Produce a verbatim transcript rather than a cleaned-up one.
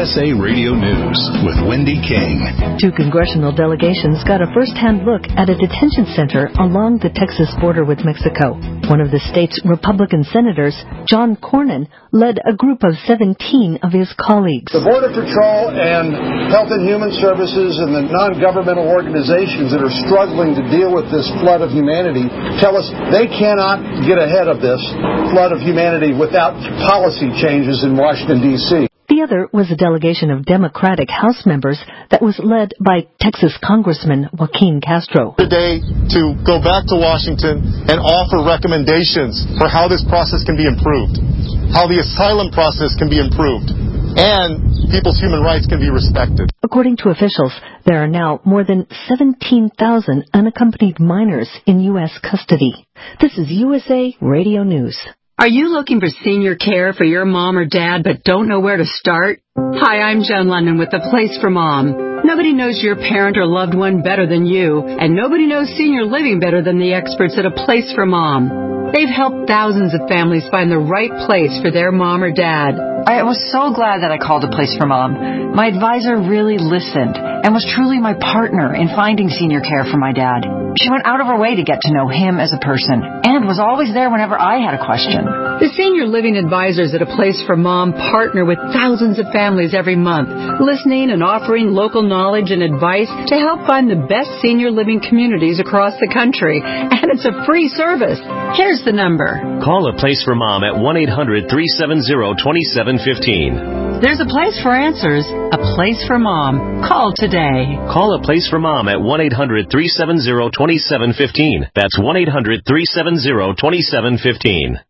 S A Radio News with Wendy King. Two congressional delegations got a first-hand look at a detention center along the Texas border with Mexico. One of the state's Republican senators, John Cornyn, led a group of seventeen of his colleagues. The Border Patrol and Health and Human Services and the non-governmental organizations that are struggling to deal with this flood of humanity tell us they cannot get ahead of this flood of humanity without policy changes in Washington, D C The other was a delegation of Democratic House members that was led by Texas Congressman Joaquin Castro. Today to go back to Washington and offer recommendations for how this process can be improved, how the asylum process can be improved, and people's human rights can be respected. According to officials, there are now more than seventeen thousand unaccompanied minors in U S custody. This is U S A Radio News. Are you looking for senior care for your mom or dad but don't know where to start? Hi, I'm Joan London with The Place for Mom. Nobody knows your parent or loved one better than you, and nobody knows senior living better than the experts at A Place for Mom. They've helped thousands of families find the right place for their mom or dad. I was so glad that I called A Place for Mom. My advisor really listened and was truly my partner in finding senior care for my dad. She went out of her way to get to know him as a person and was always there whenever I had a question. The senior living advisors at A Place for Mom partner with thousands of families every month, listening and offering local knowledge and advice to help find the best senior living communities across the country. And it's a free service. Here's the number. Call A Place for Mom at one eight hundred three seven zero two seven one five. There's a place for answers, A Place for Mom. Call today. Call A Place for Mom at one eight hundred three seven zero two seven one five. That's one eight hundred three seven zero two seven one five.